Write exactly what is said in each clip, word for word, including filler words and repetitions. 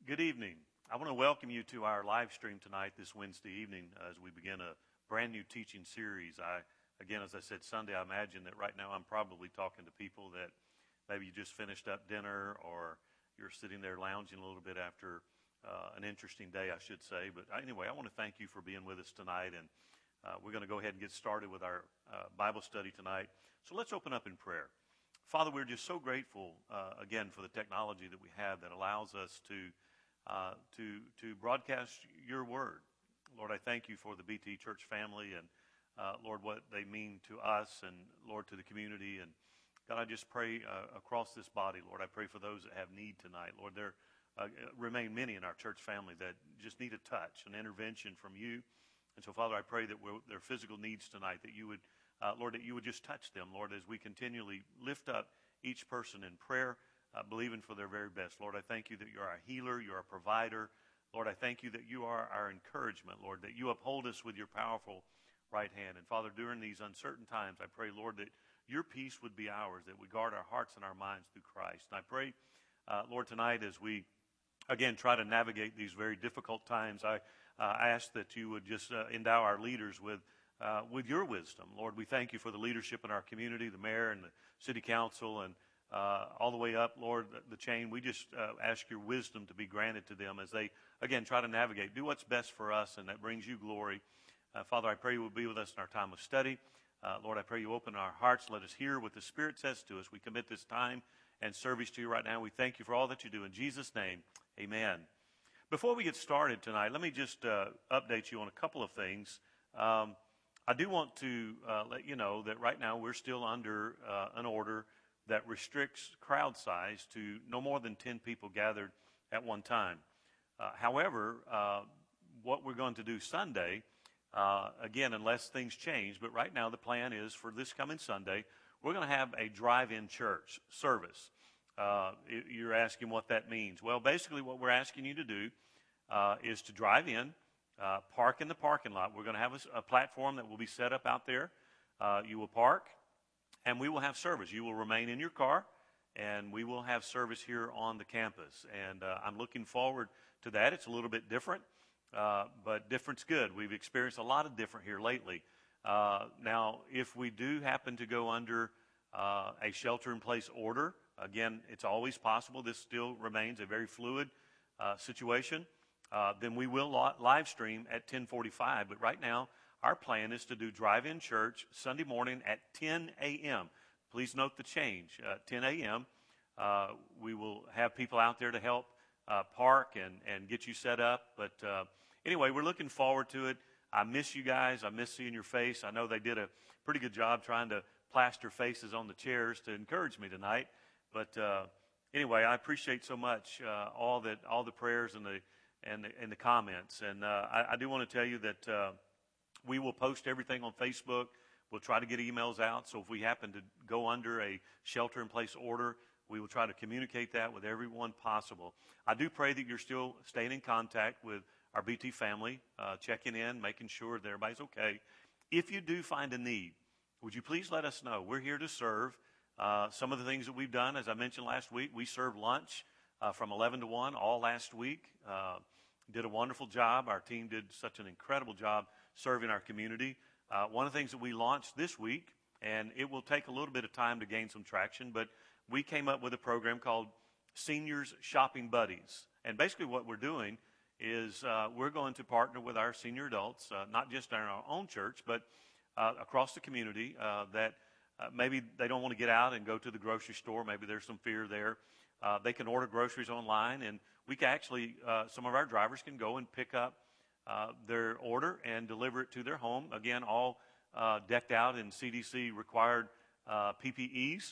Good evening. I want to welcome you to our live stream tonight, this Wednesday evening, as we begin a brand new teaching series. I, again, as I said Sunday, I imagine that right now I'm probably talking to people that maybe you just finished up dinner or you're sitting there lounging a little bit after uh, an interesting day, I should say. But anyway, I want to thank you for being with us tonight, and uh, we're going to go ahead and get started with our uh, Bible study tonight. So let's open up in prayer. Father, we're just so grateful, uh, again, for the technology that we have that allows us to Uh, to to broadcast your word. Lord, I thank you for the B T Church family and, uh, Lord, what they mean to us and, Lord, to the community. And, God, I just pray uh, across this body, Lord, I pray for those that have need tonight. Lord, there uh, remain many in our church family that just need a touch, an intervention from you. And so, Father, I pray that we're, their physical needs tonight, that you would, uh, Lord, that you would just touch them, Lord, as we continually lift up each person in prayer, Uh, believing for their very best. Lord, I thank you that you're our healer, you're our provider. Lord, I thank you that you are our encouragement, Lord, that you uphold us with your powerful right hand. And Father, during these uncertain times, I pray, Lord, that your peace would be ours, that we guard our hearts and our minds through Christ. And I pray, uh, Lord, tonight as we, again, try to navigate these very difficult times, I, uh, I ask that you would just uh, endow our leaders with uh, with your wisdom. Lord, we thank you for the leadership in our community, the mayor and the city council, and Uh, all the way up, Lord, the chain. We just uh, ask your wisdom to be granted to them as they, again, try to navigate. Do what's best for us, and that brings you glory. Uh, Father, I pray you will be with us in our time of study. Uh, Lord, I pray you open our hearts. Let us hear what the Spirit says to us. We commit this time and service to you right now. We thank you for all that you do. In Jesus' name, amen. Before we get started tonight, let me just uh, update you on a couple of things. Um, I do want to uh, let you know that right now we're still under uh, an order that restricts crowd size to no more than ten people gathered at one time. Uh, however, uh, what we're going to do Sunday, uh, again, unless things change, but right now the plan is for this coming Sunday, we're going to have a drive-in church service. Uh, you're asking what that means. Well, basically what we're asking you to do uh, is to drive in, uh, park in the parking lot. We're going to have a, a platform that will be set up out there. Uh, you will park, and we will have service. You will remain in your car, and we will have service here on the campus. And uh, I'm looking forward to that. It's a little bit different, uh, but different's good. We've experienced a lot of different here lately. Uh, now, if we do happen to go under uh, a shelter-in-place order, again, it's always possible. This still remains a very fluid uh, situation. Uh, then we will live stream at ten forty-five. But right now, our plan is to do drive-in church Sunday morning at ten a.m. Please note the change. Uh, ten a.m. Uh, we will have people out there to help uh, park and, and get you set up. But uh, anyway, we're looking forward to it. I miss you guys. I miss seeing your face. I know they did a pretty good job trying to plaster faces on the chairs to encourage me tonight. But uh, anyway, I appreciate so much uh, all that, all the prayers and the and the, and the comments. And uh, I, I do want to tell you that Uh, we will post everything on Facebook. We'll try to get emails out. So if we happen to go under a shelter-in-place order, we will try to communicate that with everyone possible. I do pray that you're still staying in contact with our B T family, uh, checking in, making sure that everybody's okay. If you do find a need, would you please let us know? We're here to serve. Uh, some of the things that we've done, as I mentioned last week, we served lunch uh, from eleven to one all last week. Uh, did a wonderful job. Our team did such an incredible job serving our community. Uh, one of the things that we launched this week, and it will take a little bit of time to gain some traction, but we came up with a program called Seniors Shopping Buddies. And basically what we're doing is uh, we're going to partner with our senior adults, uh, not just in our own church, but uh, across the community uh, that uh, maybe they don't want to get out and go to the grocery store. Maybe there's some fear there. Uh, they can order groceries online, and we can actually, uh, some of our drivers can go and pick up Uh, their order and deliver it to their home. Again, all uh, decked out in C D C required uh, P P Es.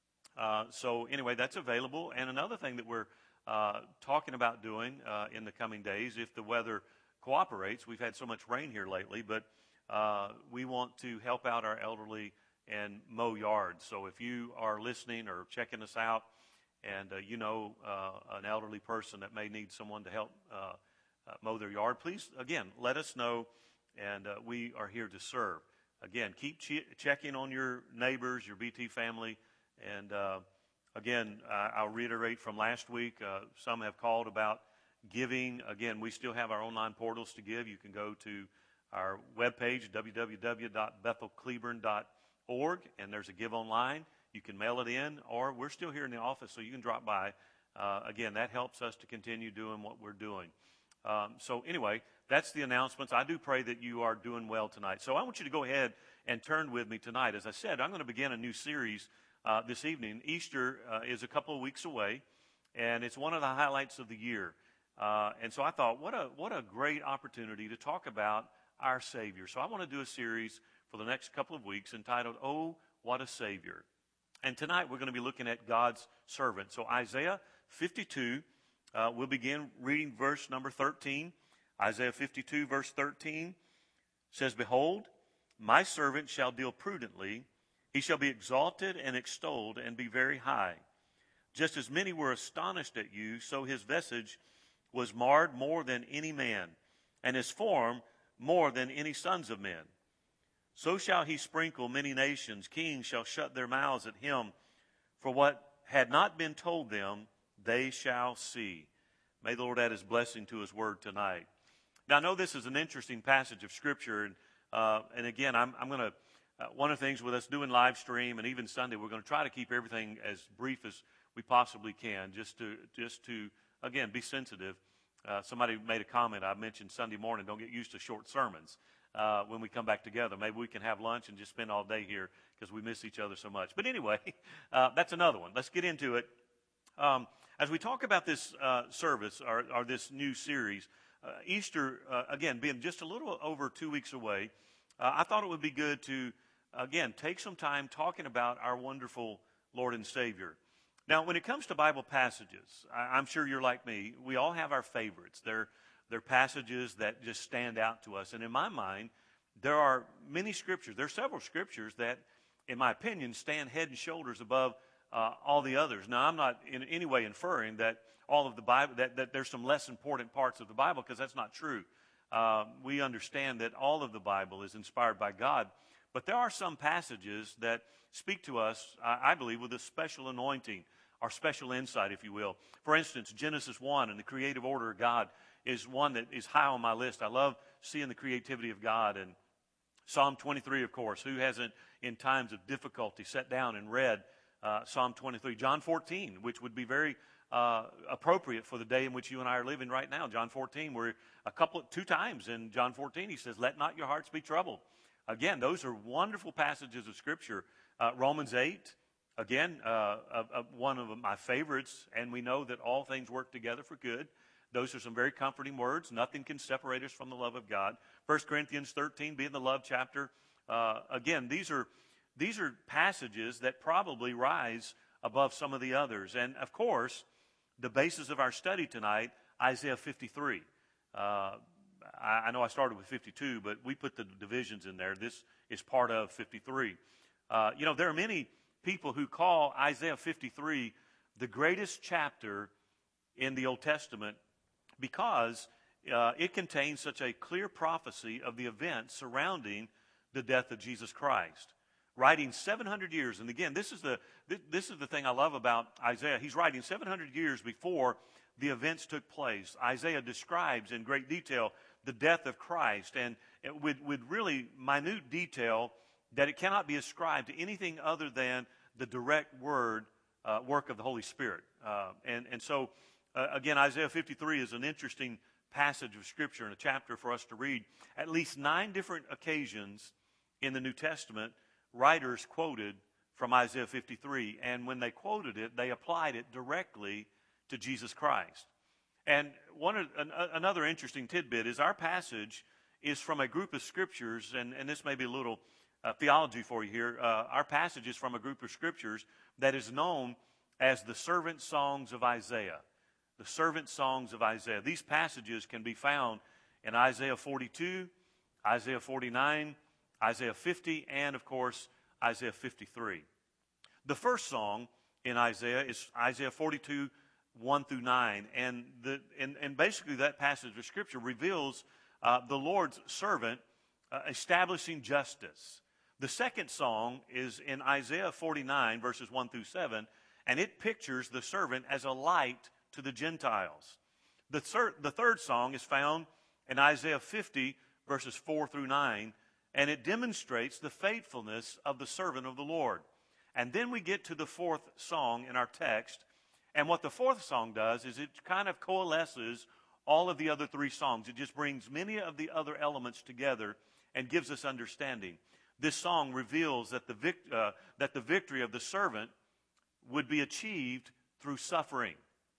Uh, so anyway, that's available. And another thing that we're uh, talking about doing uh, in the coming days, if the weather cooperates, we've had so much rain here lately, but uh, we want to help out our elderly and mow yards. So if you are listening or checking us out and uh, you know uh, an elderly person that may need someone to help uh, Uh, mow their yard, please, again, let us know, and uh, we are here to serve. Again, keep che- checking on your neighbors, your B T family, and uh, again, uh, I'll reiterate from last week, uh, some have called about giving. Again, we still have our online portals to give. You can go to our webpage, w w w dot bethel cleburne dot org, and there's a give online. You can mail it in, or we're still here in the office, so you can drop by. Uh, again, that helps us to continue doing what we're doing. Um, so anyway, that's the announcements. I do pray that you are doing well tonight. So I want you to go ahead and turn with me tonight. As I said, I'm going to begin a new series uh, this evening. Easter uh, is a couple of weeks away, and it's one of the highlights of the year. Uh, and so I thought, what a what a great opportunity to talk about our Savior. So I want to do a series for the next couple of weeks entitled, Oh, What a Savior. And tonight we're going to be looking at God's servant. So Isaiah fifty-two, uh, we'll begin reading verse number thirteen. Isaiah fifty-two, verse thirteen says, Behold, my servant shall deal prudently. He shall be exalted and extolled and be very high. Just as many were astonished at you, so his visage was marred more than any man, and his form more than any sons of men. So shall he sprinkle many nations. Kings shall shut their mouths at him. For what had not been told them, they shall see. May the Lord add his blessing to his word tonight. Now, I know this is an interesting passage of Scripture. And, uh, and again, I'm, I'm going to, uh, one of the things with us doing live stream and even Sunday, we're going to try to keep everything as brief as we possibly can, just to, just to again, be sensitive. Uh, somebody made a comment. I mentioned Sunday morning, don't get used to short sermons. Uh, when we come back together. Maybe we can have lunch and just spend all day here because we miss each other so much. But anyway, uh, that's another one. Let's get into it. Um, as we talk about this uh, service or, or this new series, uh, Easter, uh, again, being just a little over two weeks away, uh, I thought it would be good to, again, take some time talking about our wonderful Lord and Savior. Now, when it comes to Bible passages, I, I'm sure you're like me. We all have our favorites. They're They're passages that just stand out to us. And in my mind, there are many scriptures. There are several scriptures that, in my opinion, stand head and shoulders above uh, all the others. Now, I'm not in any way inferring that all of the Bible, that, that there's some less important parts of the Bible, because that's not true. Uh, we understand that all of the Bible is inspired by God. But there are some passages that speak to us, I, I believe, with a special anointing or special insight, if you will. For instance, Genesis one and the creative order of God is one that is high on my list. I love seeing the creativity of God. And Psalm twenty-three, of course, who hasn't in times of difficulty sat down and read uh, Psalm twenty-three? John fourteen, which would be very uh, appropriate for the day in which you and I are living right now. John fourteen, where a couple, two times in John fourteen, he says, let not your hearts be troubled. Again, those are wonderful passages of Scripture. Uh, Romans eight, again, uh, uh, uh, one of my favorites, and we know that all things work together for good. Those are some very comforting words. Nothing can separate us from the love of God. First Corinthians thirteen, being the love chapter. Uh, again, these are these are passages that probably rise above some of the others. And, of course, the basis of our study tonight, Isaiah fifty-three. Uh, I, I know I started with fifty-two, but we put the divisions in there. This is part of fifty-three. Uh, you know, there are many people who call Isaiah fifty-three the greatest chapter in the Old Testament, because uh, it contains such a clear prophecy of the events surrounding the death of Jesus Christ. Writing seven hundred years, and again, this is the this is the thing I love about Isaiah. He's writing seven hundred years before the events took place. Isaiah describes in great detail the death of Christ, and with, with really minute detail that it cannot be ascribed to anything other than the direct word, uh, work of the Holy Spirit. Uh, and, and so, Uh, again, Isaiah fifty-three is an interesting passage of Scripture and a chapter for us to read. At least nine different occasions in the New Testament, writers quoted from Isaiah fifty-three. And when they quoted it, they applied it directly to Jesus Christ. And one of, an, another interesting tidbit is our passage is from a group of Scriptures, and, and this may be a little uh, theology for you here. Uh, our passage is from a group of Scriptures that is known as the Servant Songs of Isaiah. The servant songs of Isaiah. These passages can be found in Isaiah forty-two, Isaiah forty-nine, Isaiah fifty, and, of course, Isaiah fifty-three. The first song in Isaiah is Isaiah forty-two, one through nine. And, the, and, and basically that passage of Scripture reveals uh, the Lord's servant uh, establishing justice. The second song is in Isaiah forty-nine, verses one through seven, and it pictures the servant as a light to the Gentiles. The, thir- the third song is found in Isaiah fifty, verses four through nine, and it demonstrates the faithfulness of the servant of the Lord. And then we get to the fourth song in our text, and what the fourth song does is it kind of coalesces all of the other three songs. It just brings many of the other elements together and gives us understanding. This song reveals that the, vic- uh, that the victory of the servant would be achieved through suffering.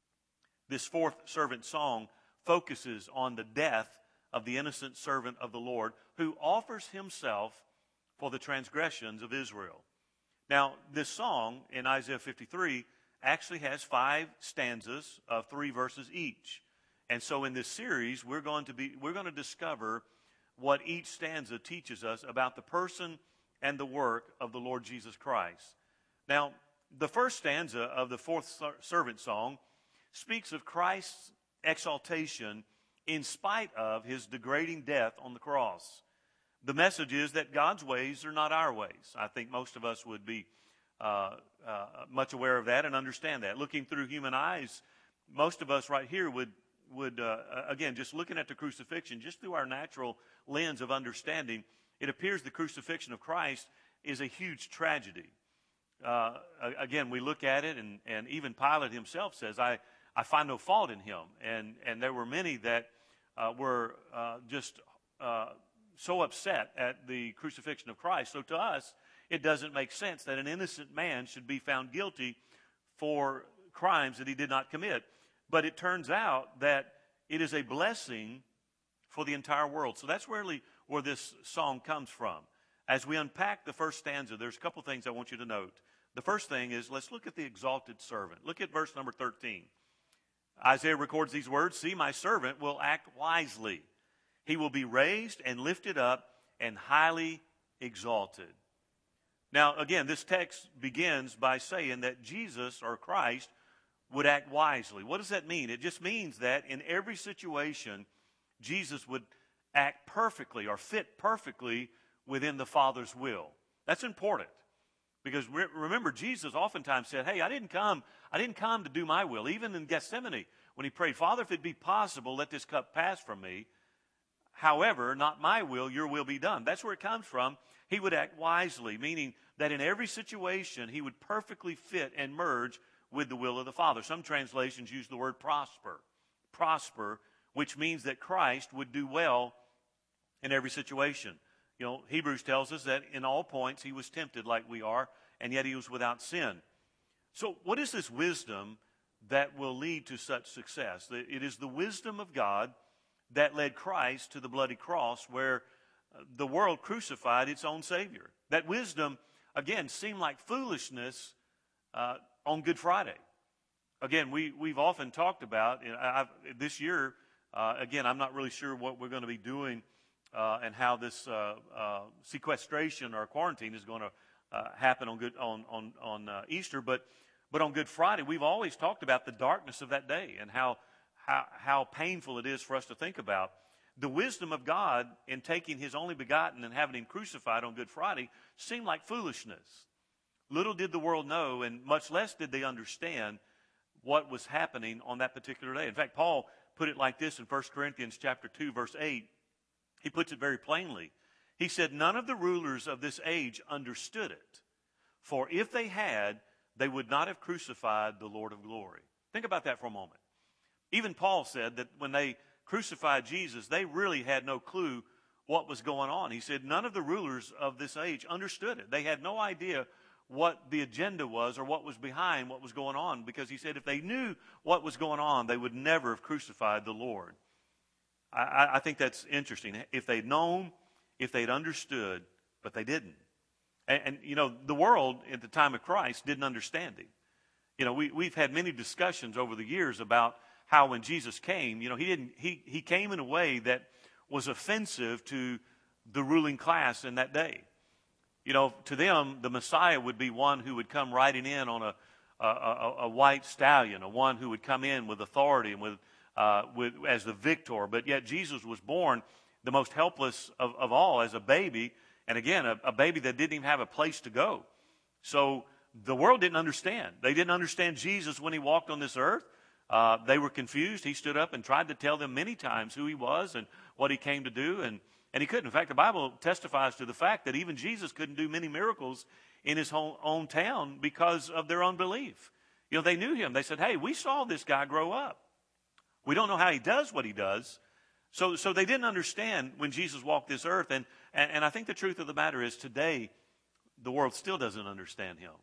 This fourth servant song focuses on the death of the innocent servant of the Lord who offers himself for the transgressions of Israel. Now, this song in Isaiah fifty-three actually has five stanzas of three verses each. And so in this series, we're going to be we're going to discover what each stanza teaches us about the person and the work of the Lord Jesus Christ. Now, the first stanza of the fourth servant song speaks of Christ's exaltation in spite of his degrading death on the cross. The message is that God's ways are not our ways. I think most of us would be uh, uh, much aware of that and understand that. Looking through human eyes, most of us right here would, would uh, again, just looking at the crucifixion, just through our natural lens of understanding, it appears the crucifixion of Christ is a huge tragedy. Uh, again, we look at it, and, and even Pilate himself says, I, I find no fault in him. And, and there were many that uh, were uh, just uh, so upset at the crucifixion of Christ. So to us, it doesn't make sense that an innocent man should be found guilty for crimes that he did not commit. But it turns out that it is a blessing for the entire world. So that's really where this song comes from. As we unpack the first stanza, there's a couple things I want you to note. The first thing is, let's look at the exalted servant. Look at verse number thirteen. Isaiah records these words, "See, my servant will act wisely. He will be raised and lifted up and highly exalted." Now, again, this text begins by saying that Jesus, or Christ, would act wisely. What does that mean? It just means that in every situation, Jesus would act perfectly or fit perfectly within the Father's will. That's important. Because re- remember, Jesus oftentimes said, hey, I didn't come, I didn't come to do my will. Even in Gethsemane, when he prayed, Father, if it be possible, let this cup pass from me. However, not my will, your will be done. That's where it comes from. He would act wisely, meaning that in every situation, he would perfectly fit and merge with the will of the Father. Some translations use the word prosper. Prosper, which means that Christ would do well in every situation. You know, Hebrews tells us that in all points he was tempted like we are, and yet he was without sin. So what is this wisdom that will lead to such success? It is the wisdom of God that led Christ to the bloody cross where the world crucified its own Savior. That wisdom, again, seemed like foolishness uh, on Good Friday. Again, we, we've often talked about, you know, I've, this year, uh, again, I'm not really sure what we're going to be doing uh, and how this uh, uh, sequestration or quarantine is going to uh, happen on, good, on, on, on uh, Easter, but, but on Good Friday, we've always talked about the darkness of that day and how, how, how painful it is for us to think about. The wisdom of God in taking his only begotten and having him crucified on Good Friday seemed like foolishness. Little did the world know, and much less did they understand what was happening on that particular day. In fact, Paul put it like this in First Corinthians chapter two, verse eight. He puts it very plainly. He said, none of the rulers of this age understood it, for if they had, they would not have crucified the Lord of glory. Think about that for a moment. Even Paul said that when they crucified Jesus, they really had no clue what was going on. He said none of the rulers of this age understood it. They had no idea what the agenda was or what was behind what was going on, because he said if they knew what was going on, they would never have crucified the Lord. I, I think that's interesting. If they'd known, if they'd understood, but they didn't. And, and you know, the world at the time of Christ didn't understand him. You know, we, we've had many discussions over the years about how when Jesus came, you know, he didn't he he came in a way that was offensive to the ruling class in that day. You know, to them, the Messiah would be one who would come riding in on a a, a, a white stallion, a one who would come in with authority and with uh, with as the victor. But yet Jesus was born the most helpless of, of all as a baby, and again, a, a baby that didn't even have a place to go. So the world didn't understand. They didn't understand Jesus when he walked on this earth. Uh, they were confused. He stood up and tried to tell them many times who he was and what he came to do, and, and he couldn't. In fact, the Bible testifies to the fact that even Jesus couldn't do many miracles in his own, own town because of their unbelief. You know, they knew him. They said, hey, we saw this guy grow up. We don't know how he does what he does. So, so they didn't understand when Jesus walked this earth. And, and, and I think the truth of the matter is today, the world still doesn't understand him.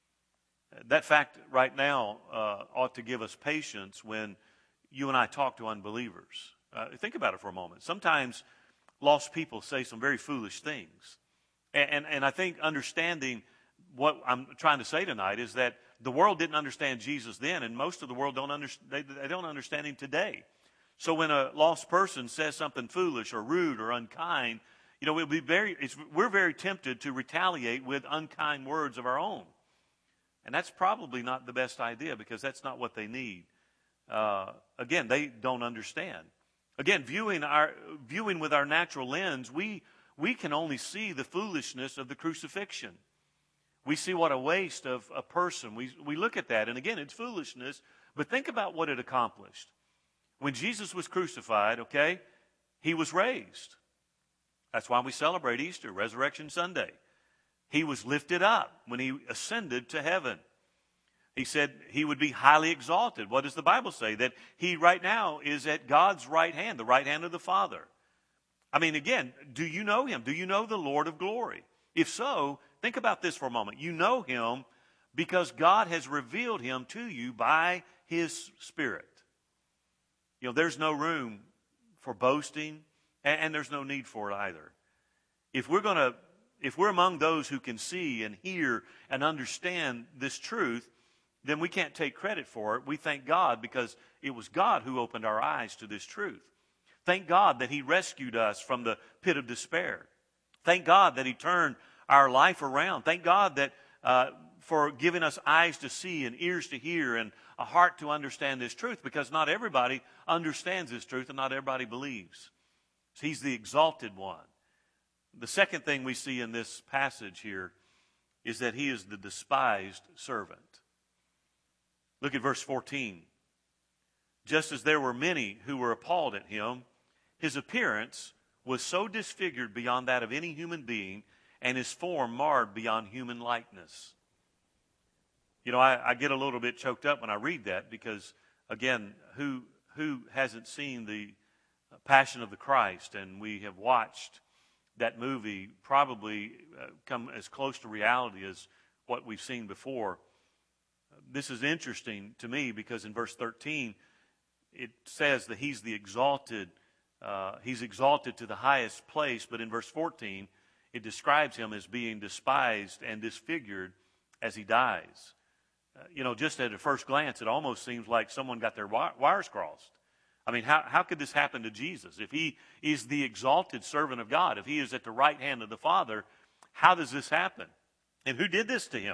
That fact right now uh, ought to give us patience when you and I talk to unbelievers. Uh, think about it for a moment. Sometimes lost people say some very foolish things. And, and, and I think understanding what I'm trying to say tonight is that the world didn't understand Jesus then, and most of the world don't understand, they, they don't understand him today. So when a lost person says something foolish or rude or unkind, you know, we'll be very, it's, we're very tempted to retaliate with unkind words of our own. And that's probably not the best idea because that's not what they need. Uh, again, they don't understand. Again, viewing our viewing with our natural lens, we we can only see the foolishness of the crucifixion. We see what a waste of a person. We we look at that, and again, it's foolishness. But think about what it accomplished. When Jesus was crucified, okay, he was raised. That's why we celebrate Easter, Resurrection Sunday. He was lifted up when he ascended to heaven. He said he would be highly exalted. What does the Bible say? That he right now is at God's right hand, the right hand of the Father. I mean, again, do you know him? Do you know the Lord of glory? If so, think about this for a moment. You know him because God has revealed him to you by his Spirit. You know, there's no room for boasting, and there's no need for it either. If we're going to If we're among those who can see and hear and understand this truth, then we can't take credit for it. We thank God because it was God who opened our eyes to this truth. Thank God that he rescued us from the pit of despair. Thank God that he turned our life around. Thank God that uh, for giving us eyes to see and ears to hear and a heart to understand this truth, because not everybody understands this truth and not everybody believes. So he's the exalted one. The second thing we see in this passage here is that he is the despised servant. Look at verse fourteen. Just as there were many who were appalled at him, his appearance was so disfigured beyond that of any human being, and his form marred beyond human likeness. You know, I, I get a little bit choked up when I read that because, again, who who hasn't seen the Passion of the Christ? And we have watched that movie probably uh, come as close to reality as what we've seen before. This is interesting to me because in verse thirteen, it says that he's the exalted, uh, he's exalted to the highest place. But in verse fourteen, it describes him as being despised and disfigured as he dies. Uh, you know, just at a first glance, it almost seems like someone got their wi- wires crossed. I mean, how, how could this happen to Jesus? If he is the exalted servant of God, if he is at the right hand of the Father, how does this happen? And who did this to him?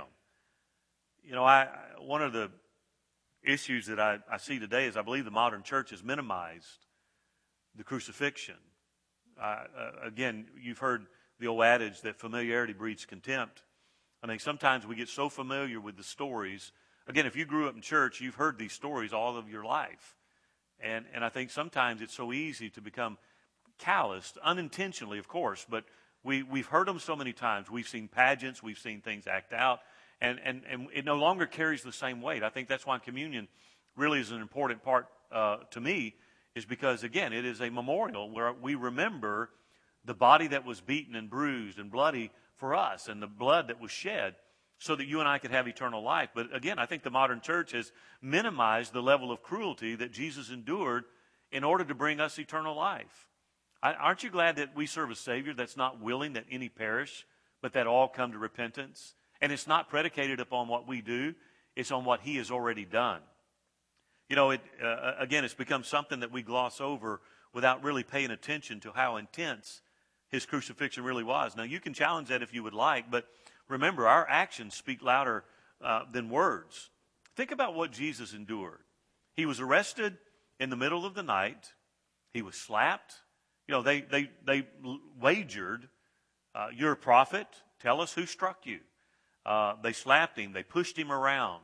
You know, I one of the issues that I, I see today is I believe the modern church has minimized the crucifixion. Uh, uh, again, you've heard the old adage that familiarity breeds contempt. I think sometimes we get so familiar with the stories. Again, if you grew up in church, you've heard these stories all of your life. And and I think sometimes it's so easy to become calloused, unintentionally, of course, but we, we've heard them so many times. We've seen pageants, we've seen things act out, and, and, and it no longer carries the same weight. I think that's why communion really is an important part uh, to me, is because, again, it is a memorial where we remember the body that was beaten and bruised and bloody for us and the blood that was shed so that you and I could have eternal life. But again, I think the modern church has minimized the level of cruelty that Jesus endured in order to bring us eternal life. I, aren't you glad that we serve a Savior that's not willing that any perish, but that all come to repentance? And it's not predicated upon what we do. It's on what he has already done. You know, it uh, again, it's become something that we gloss over without really paying attention to how intense his crucifixion really was. Now, you can challenge that if you would like, but remember, our actions speak louder uh, than words. Think about what Jesus endured. He was arrested in the middle of the night. He was slapped. You know, they they they wagered, uh, "You're a prophet. Tell us who struck you." Uh, they slapped him. They pushed him around.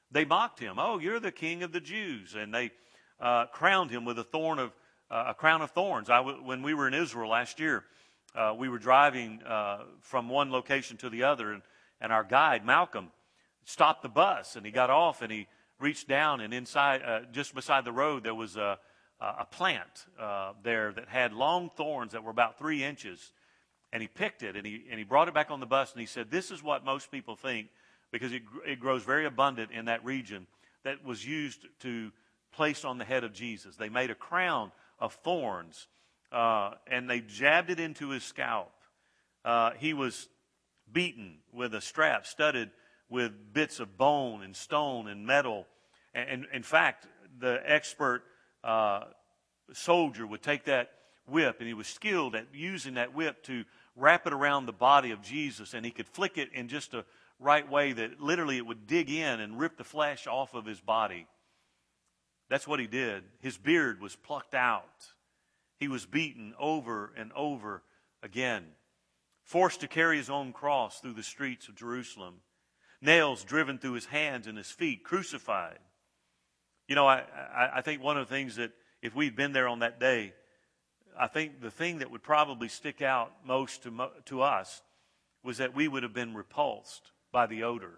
They mocked him. Oh, you're the king of the Jews. And they uh, crowned him with a thorn of uh, a crown of thorns. I w- when we were in Israel last year, uh, we were driving uh, from one location to the other, and, and our guide, Malcolm, stopped the bus, and he got off, and he reached down, and inside, uh, just beside the road, there was a, a plant uh, there that had long thorns that were about three inches. And he picked it, and he and he brought it back on the bus, and he said, this is what most people think, because it, it grows very abundant in that region, that was used to place on the head of Jesus. They made a crown of thorns, uh, and they jabbed it into his scalp. Uh, he was beaten with a strap studded with bits of bone and stone and metal. And, and in fact, the expert uh, soldier would take that whip, and he was skilled at using that whip to wrap it around the body of Jesus, and he could flick it in just a right way that literally it would dig in and rip the flesh off of his body. That's what he did. His beard was plucked out. He was beaten over and over again, forced to carry his own cross through the streets of Jerusalem, nails driven through his hands and his feet, crucified. You know, I, I, I think one of the things that if we'd been there on that day, I think the thing that would probably stick out most to, to us was that we would have been repulsed by the odor.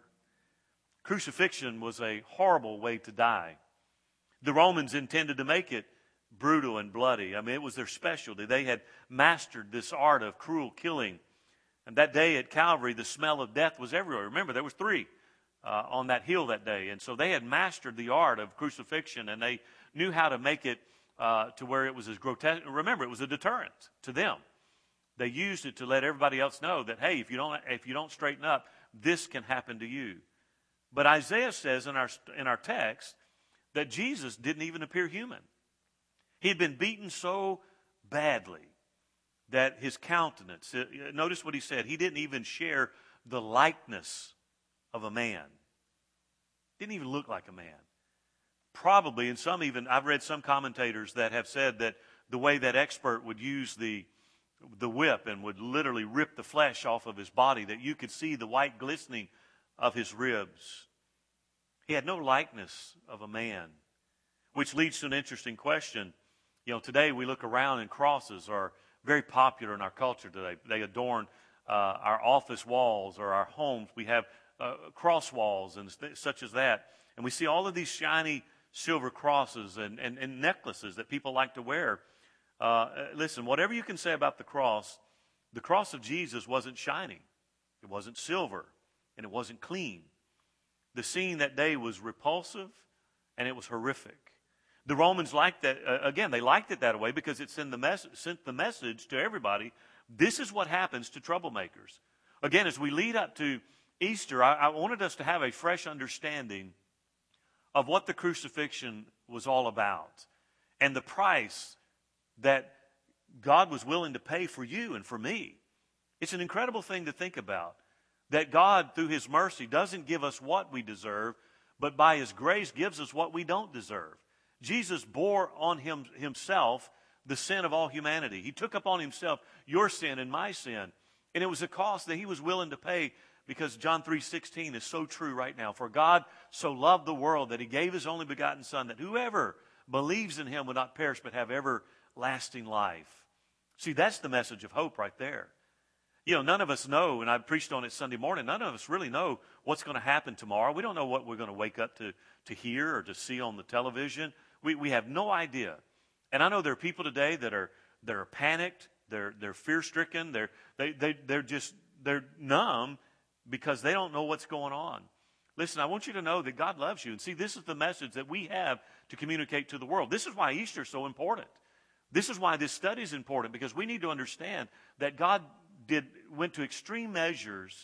Crucifixion was a horrible way to die. The Romans intended to make it brutal and bloody. I mean, it was their specialty. They had mastered this art of cruel killing. And that day at Calvary, the smell of death was everywhere. Remember, there was three uh, on that hill that day. And so they had mastered the art of crucifixion, and they knew how to make it Uh, to where it was as grotesque. Remember, it was a deterrent to them. They used it to let everybody else know that, hey, if you don't if you don't straighten up, this can happen to you. But Isaiah says in our in our text that Jesus didn't even appear human. He had been beaten so badly that his countenance, notice what he said, he didn't even share the likeness of a man. Didn't even look like a man. Probably, and some even, I've read some commentators that have said that the way that expert would use the the whip and would literally rip the flesh off of his body, that you could see the white glistening of his ribs. He had no likeness of a man, which leads to an interesting question. You know, today we look around and crosses are very popular in our culture today. They adorn uh, our office walls or our homes. We have uh, cross walls and th- such as that. And we see all of these shiny silver crosses and, and, and necklaces that people like to wear. Uh, listen, whatever you can say about the cross, the cross of Jesus wasn't shiny. It wasn't silver, and it wasn't clean. The scene that day was repulsive, and it was horrific. The Romans liked that, uh, again, they liked it that way because it sent the, mes- sent the message to everybody, this is what happens to troublemakers. Again, as we lead up to Easter, I, I wanted us to have a fresh understanding of what the crucifixion was all about and the price that God was willing to pay for you and for me. It's an incredible thing to think about, that God, through his mercy, doesn't give us what we deserve, but by his grace gives us what we don't deserve. Jesus bore on him, himself the sin of all humanity. He took upon himself your sin and my sin, and it was a cost that he was willing to pay, because John three sixteen is so true right now. For God so loved the world that he gave his only begotten Son, that whoever believes in him would not perish but have everlasting life. See, that's the message of hope right there. You know, none of us know, and I preached on it Sunday morning, none of us really know what's going to happen tomorrow. We don't know what we're going to wake up to, to hear or to see on the television. We, we have no idea. And I know there are people today that are, that are panicked, they're, they're fear-stricken, they're, they, they, they're just, they're numb, because they don't know what's going on. Listen, I want you to know that God loves you. And see, this is the message that we have to communicate to the world. This is why Easter is so important. This is why this study is important, because we need to understand that God did went to extreme measures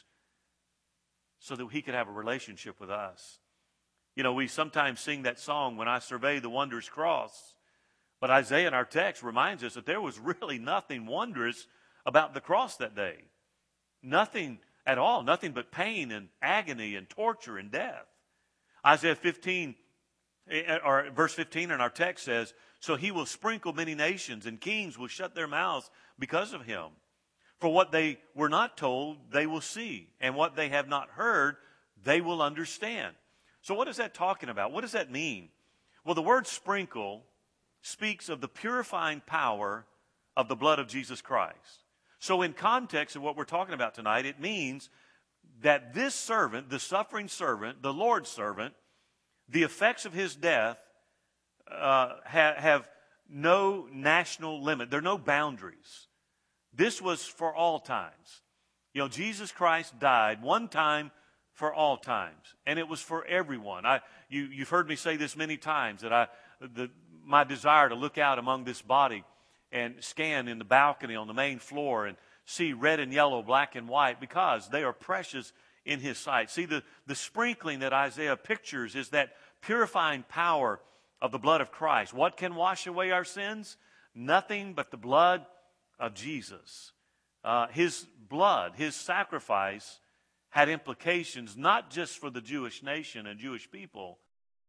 so that he could have a relationship with us. You know, we sometimes sing that song, When I Survey the Wondrous Cross. But Isaiah in our text reminds us that there was really nothing wondrous about the cross that day. Nothing at all, nothing but pain and agony and torture and death. Isaiah fifteen, or verse fifteen in our text says, so he will sprinkle many nations, and kings will shut their mouths because of him. For what they were not told, they will see, and what they have not heard, they will understand. So what is that talking about? What does that mean? Well, the word sprinkle speaks of the purifying power of the blood of Jesus Christ. So in context of what we're talking about tonight, it means that this servant, the suffering servant, the Lord's servant, the effects of his death uh, ha- have no national limit. There are no boundaries. This was for all times. You know, Jesus Christ died one time for all times, and it was for everyone. I, you, you've heard me say this many times, that I, the, my desire to look out among this body and scan in the balcony on the main floor and see red and yellow, black and white, because they are precious in His sight. See, the, the sprinkling that Isaiah pictures is that purifying power of the blood of Christ. What can wash away our sins? Nothing but the blood of Jesus. Uh, his blood, His sacrifice, had implications not just for the Jewish nation and Jewish people,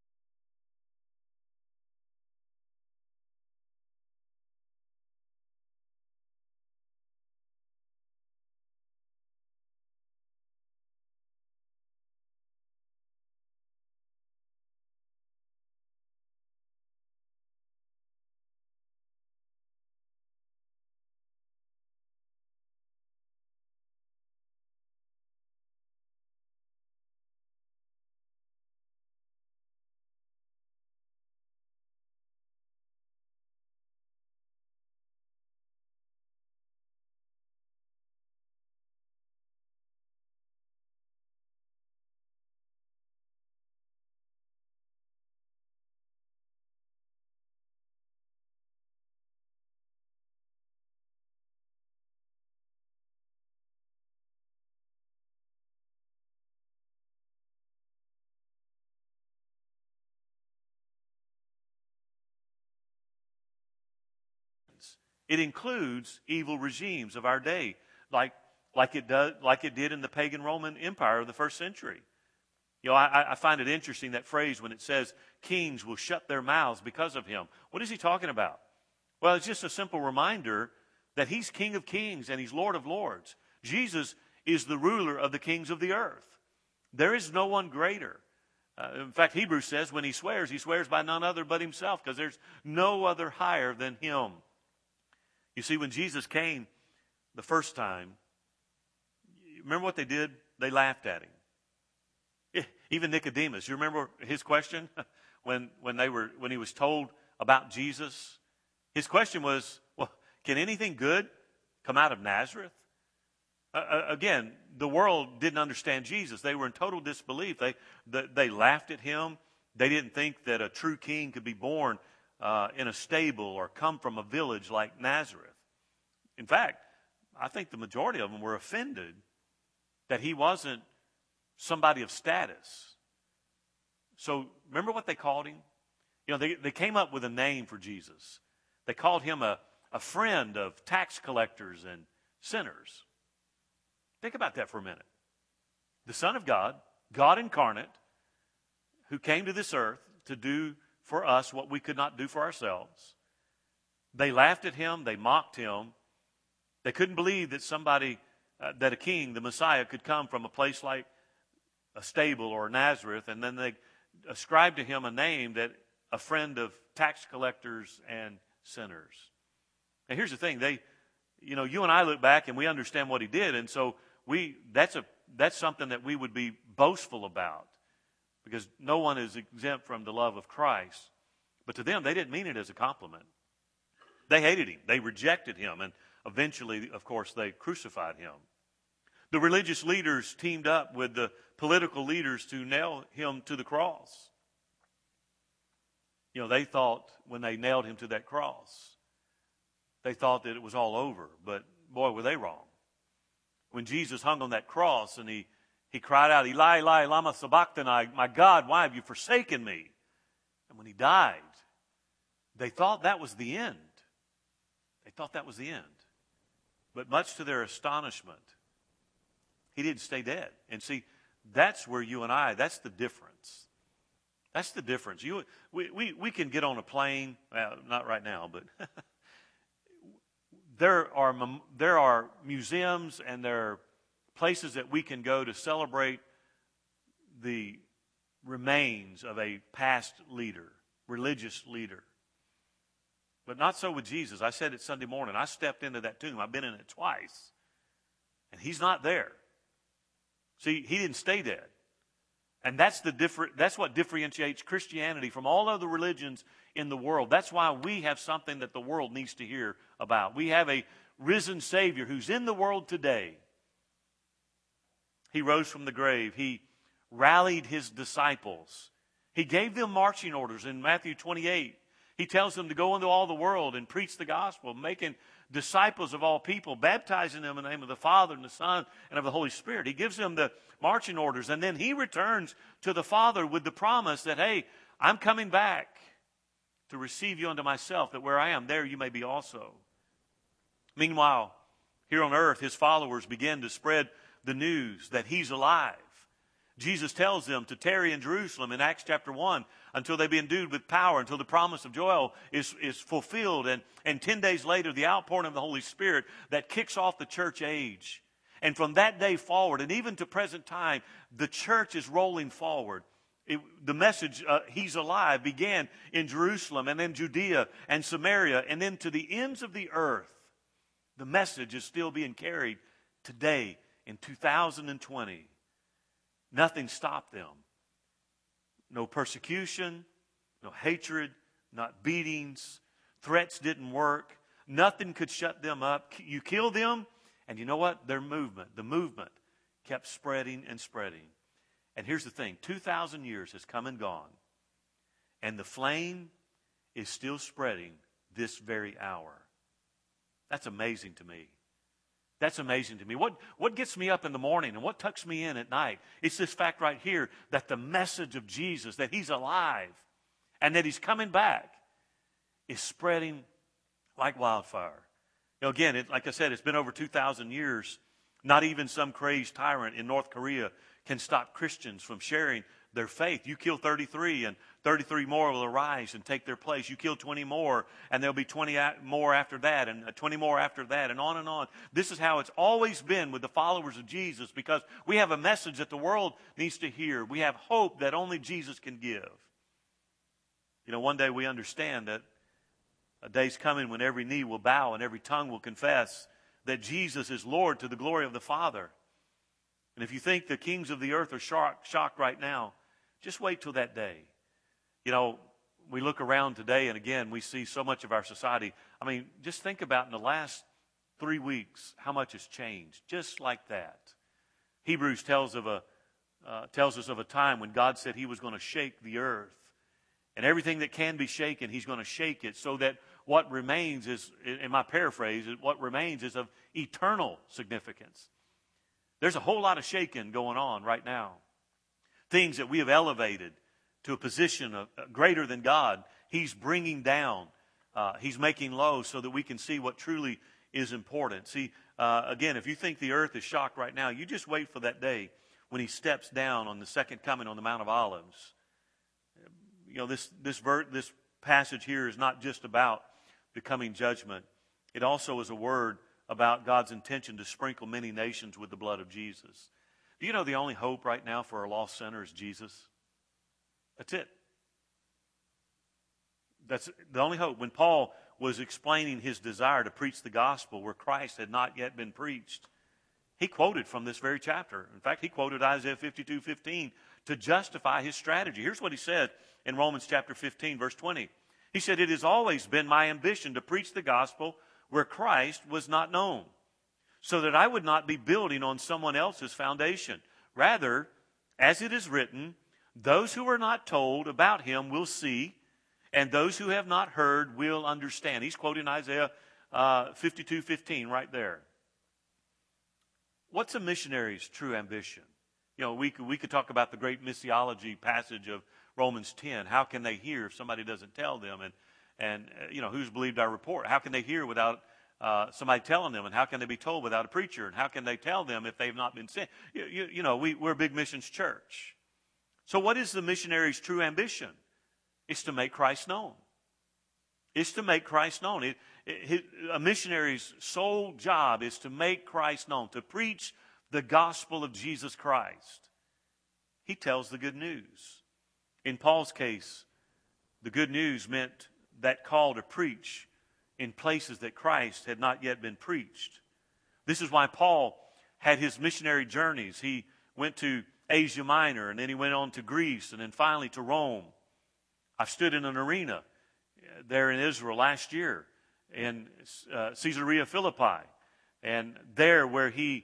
it includes evil regimes of our day, like, like, it does, like it did in the pagan Roman Empire of the first century. You know, I, I find it interesting, that phrase when it says kings will shut their mouths because of him. What is he talking about? Well, it's just a simple reminder that He's King of kings and He's Lord of lords. Jesus is the ruler of the kings of the earth. There is no one greater. Uh, in fact, Hebrews says when He swears, He swears by none other but Himself, because there's no other higher than Him. You see, when Jesus came the first time, remember what they did? They laughed at Him. Even Nicodemus, you remember his question when, when, they were, when he was told about Jesus? His question was, well, can anything good come out of Nazareth? Uh, again, the world didn't understand Jesus. They were in total disbelief. They, they, they laughed at Him. They didn't think that a true king could be born uh, in a stable or come from a village like Nazareth. In fact, I think the majority of them were offended that He wasn't somebody of status. So remember what they called Him? You know, they, they came up with a name for Jesus. They called Him a, a friend of tax collectors and sinners. Think about that for a minute. The Son of God, God incarnate, who came to this earth to do for us what we could not do for ourselves. They laughed at Him. They mocked Him. They couldn't believe that somebody, uh, that a king, the Messiah, could come from a place like a stable or Nazareth, and then they ascribed to Him a name that a friend of tax collectors and sinners. And here's the thing, they, you know, you and I look back and we understand what He did, and so we that's a that's something that we would be boastful about, because no one is exempt from the love of Christ. But to them, they didn't mean it as a compliment. They hated Him. They rejected Him, and eventually, of course, they crucified Him. The religious leaders teamed up with the political leaders to nail Him to the cross. You know, they thought when they nailed Him to that cross, they thought that it was all over. But boy, were they wrong. When Jesus hung on that cross and he, he cried out, Eli, Eli, lama sabachthani, my God, why have you forsaken me? And when He died, they thought that was the end. They thought that was the end. But much to their astonishment, He didn't stay dead. And see, that's where you and I, that's the difference. That's the difference. You, we, we, we can get on a plane, well, not right now, but there are, there are museums and there are places that we can go to celebrate the remains of a past leader, religious leader. But not so with Jesus. I said it Sunday morning. I stepped into that tomb. I've been in it twice. And he's not there. See, he didn't stay dead. And that's the different, that's what differentiates Christianity from all other religions in the world. That's why we have something that the world needs to hear about. We have a risen Savior who's in the world today. He rose from the grave. He rallied his disciples. He gave them marching orders in Matthew twenty-eight. He tells them to go into all the world and preach the gospel, making disciples of all people, baptizing them in the name of the Father and the Son and of the Holy Spirit. He gives them the marching orders, and then he returns to the Father with the promise that, hey, I'm coming back to receive you unto myself, that where I am, there you may be also. Meanwhile, here on earth, his followers begin to spread the news that he's alive. Jesus tells them to tarry in Jerusalem in Acts chapter one until they be endued with power, until the promise of Joel is, is fulfilled. And, and ten days later, the outpouring of the Holy Spirit that kicks off the church age. And from that day forward, and even to present time, the church is rolling forward. It, the message, uh, he's alive, began in Jerusalem and then Judea and Samaria and then to the ends of the earth. The message is still being carried today in two thousand twenty. Nothing stopped them. No persecution, no hatred, not beatings. Threats didn't work. Nothing could shut them up. You kill them, and you know what? Their movement, the movement, kept spreading and spreading. And here's the thing. two thousand years has come and gone, and the flame is still spreading this very hour. That's amazing to me. That's amazing to me. What, what gets me up in the morning and what tucks me in at night? It's this fact right here that the message of Jesus, that he's alive and that he's coming back, is spreading like wildfire. You know, again, it, like I said, it's been over two thousand years. Not even some crazed tyrant in North Korea can stop Christians from sharing their faith. You kill thirty-three and thirty-three more will arise and take their place. You kill twenty more and there'll be twenty more after that and twenty more after that and on and on. This is how it's always been with the followers of Jesus, because we have a message that the world needs to hear. We have hope that only Jesus can give. You know, one day we understand that a day's coming when every knee will bow and every tongue will confess that Jesus is Lord to the glory of the Father. And if you think the kings of the earth are shocked, shocked right now, just wait till that day. You know, we look around today and again, we see so much of our society. I mean, just think about in the last three weeks, how much has changed, just like that. Hebrews tells of a uh, tells us of a time when God said he was going to shake the earth. And everything that can be shaken, he's going to shake it so that what remains is, in my paraphrase, what remains is of eternal significance. There's a whole lot of shaking going on right now. Things that we have elevated to a position of, uh, greater than God, he's bringing down. Uh, he's making low so that we can see what truly is important. See, uh, again, if you think the earth is shocked right now, you just wait for that day when he steps down on the second coming on the Mount of Olives. You know, this this ver- this passage here is not just about the coming judgment. It also is a word about God's intention to sprinkle many nations with the blood of Jesus. Do you know the only hope right now for a lost sinner is Jesus? That's it. That's the only hope. When Paul was explaining his desire to preach the gospel where Christ had not yet been preached, he quoted from this very chapter. In fact, he quoted Isaiah fifty-two fifteen to justify his strategy. Here's what he said in Romans chapter fifteen, verse twenty. He said, "It has always been my ambition to preach the gospel where Christ was not known, so that I would not be building on someone else's foundation. Rather, as it is written, those who are not told about him will see, and those who have not heard will understand." He's quoting Isaiah uh, fifty-two fifteen right there. What's a missionary's true ambition? You know, we could, we could talk about the great missiology passage of Romans ten. How can they hear if somebody doesn't tell them? And, and uh, you know, who's believed our report? How can they hear without uh, somebody telling them? And how can they be told without a preacher? And how can they tell them if they've not been sent? You, you, you know, we, we're a big missions church. So what is the missionary's true ambition? It's to make Christ known. It's to make Christ known. It, it, a missionary's sole job is to make Christ known, to preach the gospel of Jesus Christ. He tells the good news. In Paul's case, the good news meant that call to preach in places that Christ had not yet been preached. This is why Paul had his missionary journeys. He went to Asia Minor, and then he went on to Greece, and then finally to Rome. I've stood in an arena there in Israel last year in uh, Caesarea Philippi, and there where he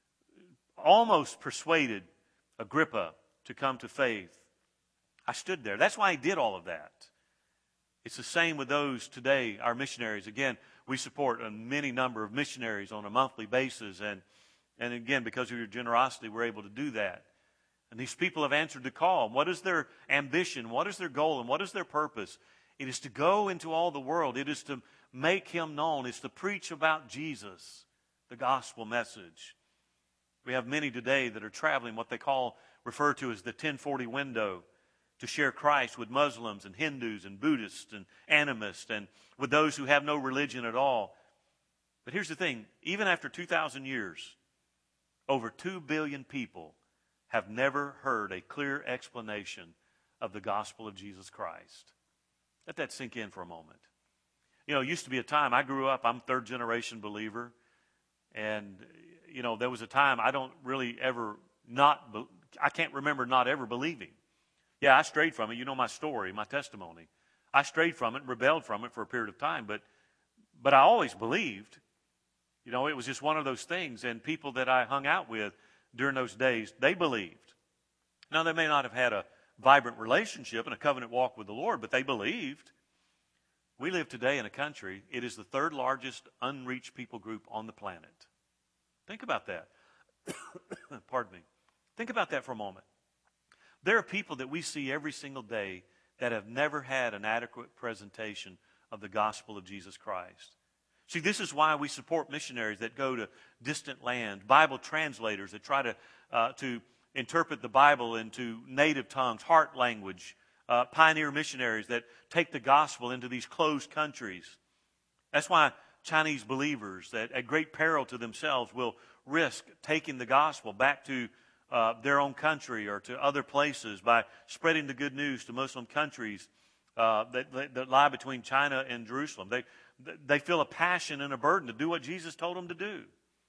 almost persuaded Agrippa to come to faith. I stood there. That's why he did all of that. It's the same with those today, our missionaries. Again, we support a many number of missionaries on a monthly basis, and, and again, because of your generosity, we're able to do that. And these people have answered the call. What is their ambition? What is their goal? And what is their purpose? It is to go into all the world. It is to make Him known. It's to preach about Jesus, the gospel message. We have many today that are traveling what they call, refer to as the ten forty window, to share Christ with Muslims and Hindus and Buddhists and animists and with those who have no religion at all. But here's the thing. Even after two thousand years, over two billion people have never heard a clear explanation of the gospel of Jesus Christ. Let that sink in for a moment. You know, it used to be a time, I grew up, I'm third generation believer, and, you know, there was a time I don't really ever not, I can't remember not ever believing. Yeah, I strayed from it. You know my story, my testimony. I strayed from it and rebelled from it for a period of time, but but I always believed. You know, it was just one of those things, and people that I hung out with during those days, they believed. Now, they may not have had a vibrant relationship and a covenant walk with the Lord, but they believed. We live today in a country, it is the third largest unreached people group on the planet. Think about that. Pardon me. Think about that for a moment. There are people that we see every single day that have never had an adequate presentation of the gospel of Jesus Christ. See, this is why we support missionaries that go to distant lands, Bible translators that try to uh, to interpret the Bible into native tongues, heart language, uh, pioneer missionaries that take the gospel into these closed countries. That's why Chinese believers that at great peril to themselves will risk taking the gospel back to uh, their own country or to other places by spreading the good news to Muslim countries uh, that, that, that lie between China and Jerusalem. They They feel a passion and a burden to do what Jesus told them to do.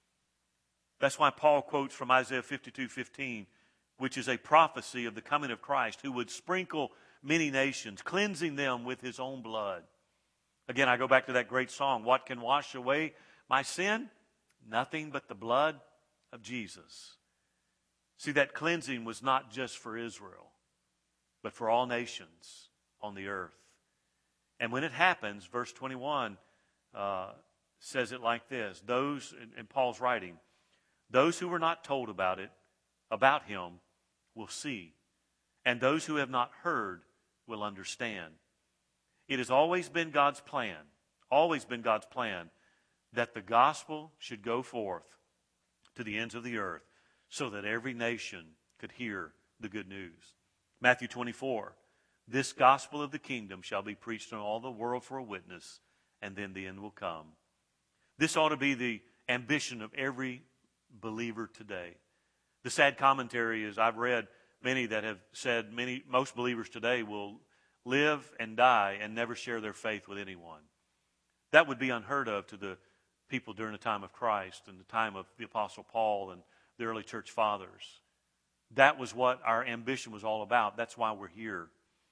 That's why Paul quotes from Isaiah fifty-two fifteen, which is a prophecy of the coming of Christ, who would sprinkle many nations, cleansing them with His own blood. Again, I go back to that great song, what can wash away my sin? Nothing but the blood of Jesus. See, that cleansing was not just for Israel, but for all nations on the earth. And when it happens, verse twenty-one uh, says it like this. Those, in, in Paul's writing, those who were not told about it, about Him, will see. And those who have not heard will understand. It has always been God's plan, always been God's plan, that the gospel should go forth to the ends of the earth so that every nation could hear the good news. Matthew twenty-four. This gospel of the kingdom shall be preached in all the world for a witness, and then the end will come. This ought to be the ambition of every believer today. The sad commentary is I've read many that have said many most believers today will live and die and never share their faith with anyone. That would be unheard of to the people during the time of Christ and the time of the Apostle Paul and the early church fathers. That was what our ambition was all about. That's why we're here.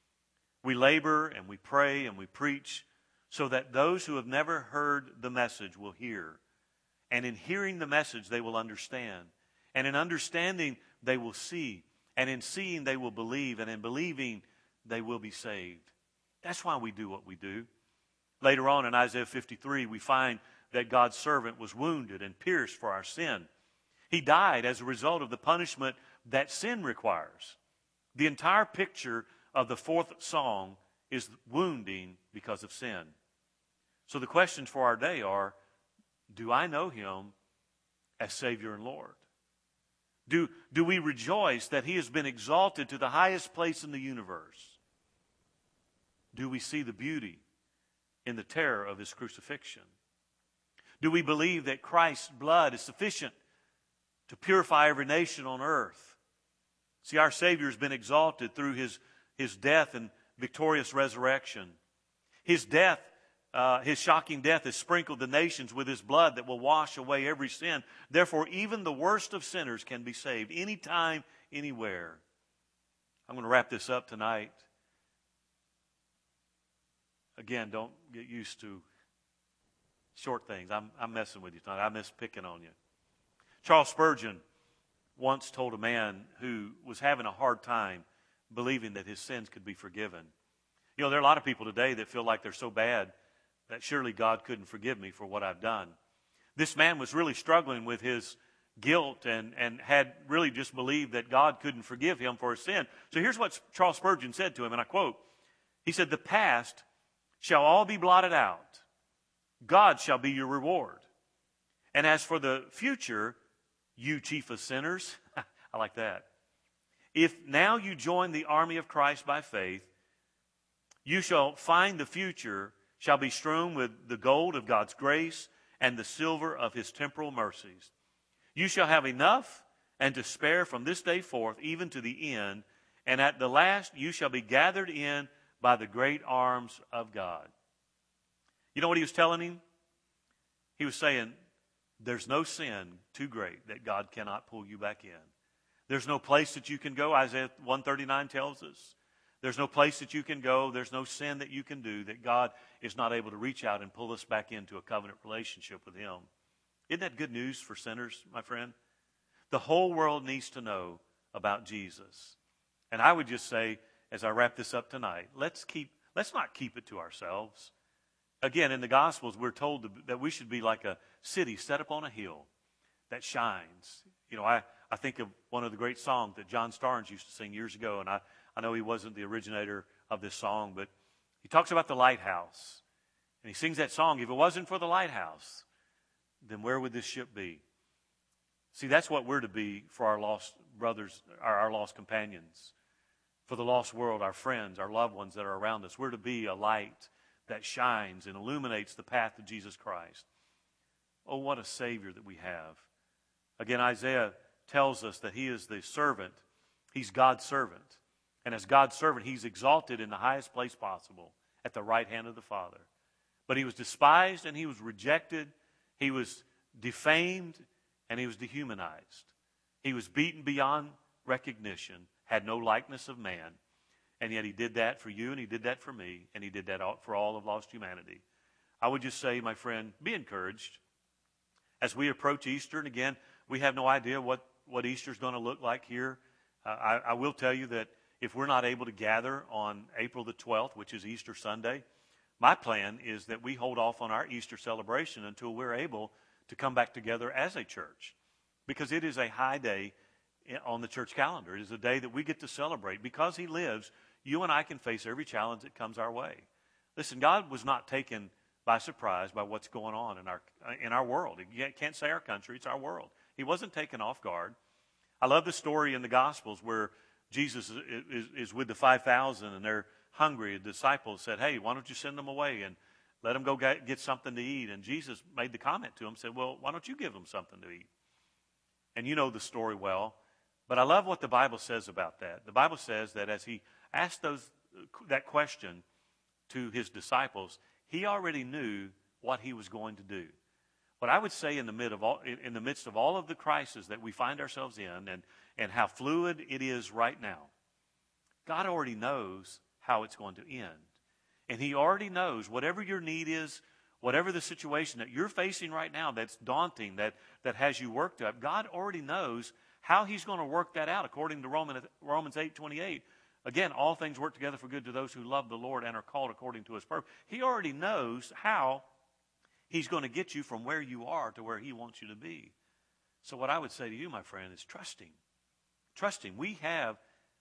We labor and we pray and we preach so that those who have never heard the message will hear. And in hearing the message, they will understand. And in understanding, they will see. And in seeing, they will believe. And in believing, they will be saved. That's why we do what we do. Later on in Isaiah fifty-three, we find that God's servant was wounded and pierced for our sin. He died as a result of the punishment that sin requires. The entire picture of the fourth song is wounding because of sin. So the questions for our day are, do I know Him as Savior and Lord? Do, do we rejoice that He has been exalted to the highest place in the universe? Do we see the beauty in the terror of His crucifixion? Do we believe that Christ's blood is sufficient to purify every nation on earth? See, our Savior has been exalted through His His death and victorious resurrection. His death, uh, His shocking death has sprinkled the nations with His blood that will wash away every sin. Therefore, even the worst of sinners can be saved anytime, anywhere. I'm going to wrap this up tonight. Again, don't get used to short things. I'm, I'm messing with you tonight. I miss picking on you. Charles Spurgeon once told a man who was having a hard time believing that his sins could be forgiven. You know, there are a lot of people today that feel like they're so bad that surely God couldn't forgive me for what I've done. This man was really struggling with his guilt and, and had really just believed that God couldn't forgive him for his sin. So here's what Charles Spurgeon said to him, and I quote, he said, "The past shall all be blotted out. God shall be your reward. And as for the future, you chief of sinners," I like that. "If now you join the army of Christ by faith, you shall find the future shall be strewn with the gold of God's grace and the silver of His temporal mercies. You shall have enough and to spare from this day forth, even to the end, and at the last you shall be gathered in by the great arms of God." You know what he was telling him? He was saying, there's no sin too great that God cannot pull you back in. There's no place that you can go, Isaiah one thirty-nine tells us. There's no place that you can go. There's no sin that you can do that God is not able to reach out and pull us back into a covenant relationship with Him. Isn't that good news for sinners, my friend? The whole world needs to know about Jesus. And I would just say, as I wrap this up tonight, let's keep let's not keep it to ourselves. Again, in the Gospels, we're told that we should be like a city set up on a hill that shines. You know, I, I think of one of the great songs that John Starnes used to sing years ago, and I, I know he wasn't the originator of this song, but he talks about the lighthouse. And he sings that song, if it wasn't for the lighthouse, then where would this ship be? See, that's what we're to be for our lost brothers, our, our lost companions. For the lost world, our friends, our loved ones that are around us. We're to be a light that shines and illuminates the path of Jesus Christ. Oh, what a Savior that we have. Again, Isaiah tells us that He is the servant. He's God's servant. And as God's servant, He's exalted in the highest place possible at the right hand of the Father. But He was despised and He was rejected. He was defamed and He was dehumanized. He was beaten beyond recognition, had no likeness of man. And yet He did that for you and He did that for me and He did that for all of lost humanity. I would just say, my friend, be encouraged. As we approach Easter, and again, we have no idea what, what Easter is going to look like here. Uh, I, I will tell you that if we're not able to gather on April the twelfth, which is Easter Sunday, my plan is that we hold off on our Easter celebration until we're able to come back together as a church. Because it is a high day on the church calendar. It is a day that we get to celebrate. Because He lives, you and I can face every challenge that comes our way. Listen, God was not taken by surprise by what's going on in our in our world. You can't say our country, it's our world. He wasn't taken off guard. I love the story in the Gospels where Jesus is, is, is with the five thousand and they're hungry. The disciples said, hey, why don't you send them away and let them go get, get something to eat? And Jesus made the comment to them, said, well, why don't you give them something to eat? And you know the story well. But I love what the Bible says about that. The Bible says that as He asked those that question to His disciples, He already knew what He was going to do. What I would say in the, mid of all, in the midst of all of the crises that we find ourselves in and, and how fluid it is right now, God already knows how it's going to end. And He already knows whatever your need is, whatever the situation that you're facing right now that's daunting, that, that has you worked up, God already knows how He's going to work that out according to Romans eight twenty-eight. Again, all things work together for good to those who love the Lord and are called according to His purpose. He already knows how He's going to get you from where you are to where He wants you to be. So what I would say to you, my friend, is trust Him. Trust Him. We have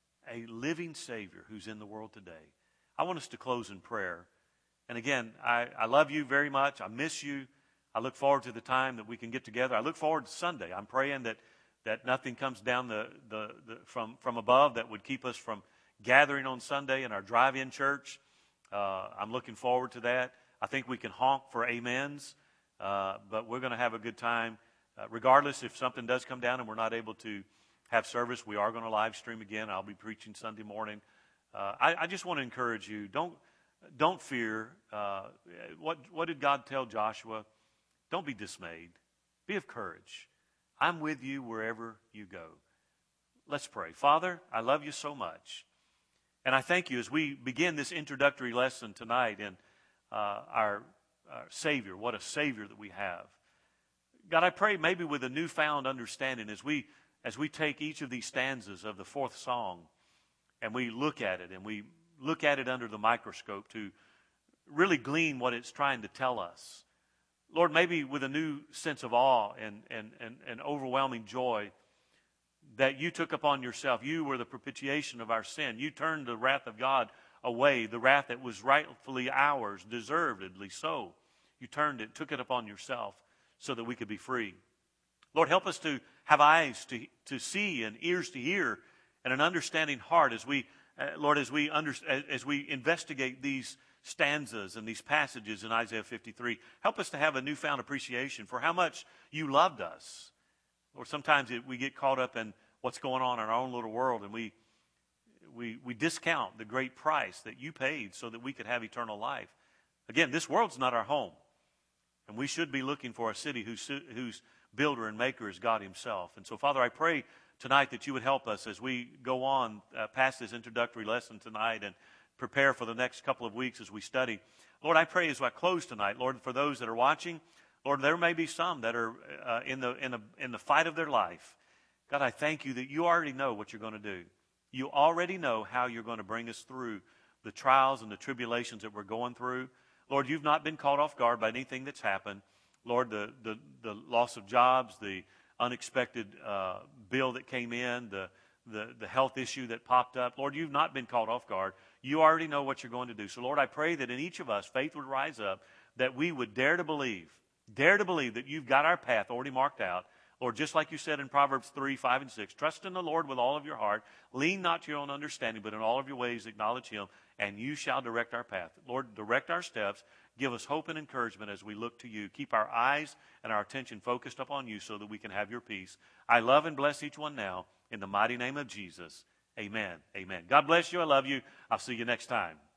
a living Savior who's in the world today. I want us to close in prayer. And again, I, I love you very much. I miss you. I look forward to the time that we can get together. I look forward to Sunday. I'm praying that, that nothing comes down the, the, the, from, from above that would keep us from gathering on Sunday in our drive-in church. Uh, I'm looking forward to that. I think we can honk for amens, uh, but we're going to have a good time. Uh, regardless, if something does come down and we're not able to have service, we are going to live stream again. I'll be preaching Sunday morning. Uh, I, I just want to encourage you. Don't don't fear. Uh, what what did God tell Joshua? Don't be dismayed. Be of courage. I'm with you wherever you go. Let's pray. Father, I love you so much. And I thank you as we begin this introductory lesson tonight in uh, our, our Savior. What a Savior that we have. God, I pray maybe with a newfound understanding as we as we take each of these stanzas of the fourth song and we look at it and we look at it under the microscope to really glean what it's trying to tell us. Lord, maybe with a new sense of awe and, and, and, and overwhelming joy that you took upon yourself. You were the propitiation of our sin. You turned the wrath of God away, the wrath that was rightfully ours, deservedly so. You turned it, took it upon yourself so that we could be free. Lord, help us to have eyes to, to see and ears to hear and an understanding heart as we, uh, Lord, as we, under, as, as we investigate these stanzas and these passages in Isaiah fifty-three. Help us to have a newfound appreciation for how much you loved us. Or sometimes it, we get caught up in what's going on in our own little world, and we, we, we discount the great price that you paid so that we could have eternal life. Again, this world's not our home, and we should be looking for a city whose, whose builder and maker is God himself. And so, Father, I pray tonight that you would help us as we go on uh, past this introductory lesson tonight and prepare for the next couple of weeks as we study. Lord, I pray as I close tonight, Lord, for those that are watching, Lord, there may be some that are uh, in the in the in the fight of their life. God, I thank you that you already know what you're going to do. You already know how you're going to bring us through the trials and the tribulations that we're going through. Lord, you've not been caught off guard by anything that's happened. Lord, the the, the loss of jobs, the unexpected uh, bill that came in, the, the the health issue that popped up. Lord, you've not been caught off guard. You already know what you're going to do. So, Lord, I pray that in each of us, faith would rise up, that we would dare to believe, dare to believe that you've got our path already marked out. Lord, just like you said in Proverbs three, five, and six, trust in the Lord with all of your heart. Lean not to your own understanding, but in all of your ways acknowledge him, and you shall direct our path. Lord, direct our steps. Give us hope and encouragement as we look to you. Keep our eyes and our attention focused upon you so that we can have your peace. I love and bless each one now in the mighty name of Jesus. Amen. Amen. God bless you. I love you. I'll see you next time.